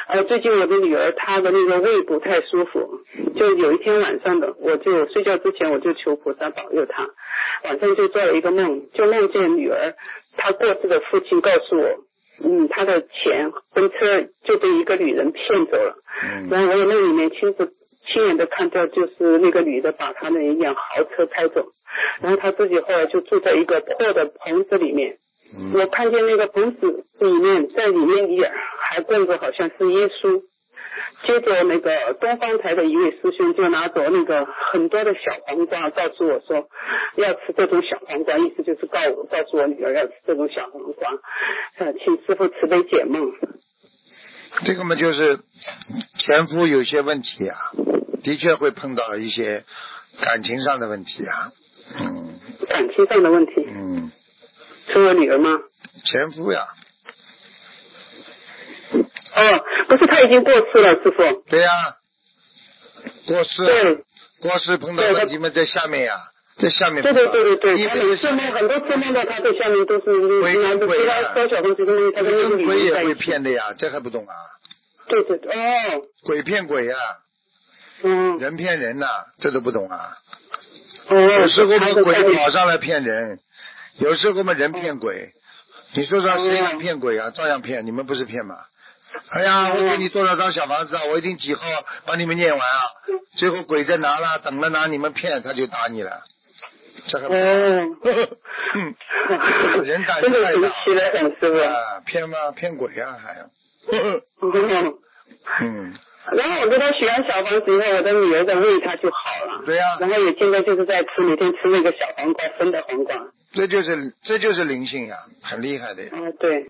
最近我的女儿她的那个胃不太舒服，就有一天晚上的，我就睡觉之前我就求菩萨保佑她，晚上就做了一个梦，就梦见女儿她过世的父亲告诉我，她的钱跟车就被一个女人骗走了，然后我在梦里面亲眼的看到，就是那个女的把她的一辆豪车开走，然后她自己后来就住在一个破的棚子里面。我看见那个棚子里面，在里面还供着好像是耶稣。接着那个东方台的一位师兄就拿走那个很多的小黄瓜，告诉我说要吃这种小黄瓜，意思就是告诉我女儿要吃这种小黄瓜，请师父慈悲解梦。 这个嘛就是前夫有些问题啊，的确会碰到一些感情上的问题啊。 感情上的问题。是我女儿吗？ 前夫呀。 不是，他已经过世了，师父。 对呀，过世。 对。 过世碰到问题嘛，在下面呀，在下面。 对，他每次梦很多次梦到他在下面都是鬼他烧小东西，他跟那个女鬼也会人在一起。 骗的呀，这还不懂啊？ 对， 鬼骗鬼呀。人骗人呐，这都不懂啊？有时候嘛鬼跑上来骗人，有时候嘛人骗鬼。你说谁敢骗鬼啊？照样骗，你们不是骗吗？哎呀，我给你多少张小房子啊？我一定几号把你们念完啊？最后鬼在拿了，等了拿你们骗，他就打你了。这还不人胆子太大。骗吗？骗鬼啊还。 然后我给他许完小房子以后，我的女儿的胃她就好了。 对呀。 然后也现在就是在每天吃那个小黄瓜，生的黄瓜。 这就是灵性呀，很厉害的呀。 对。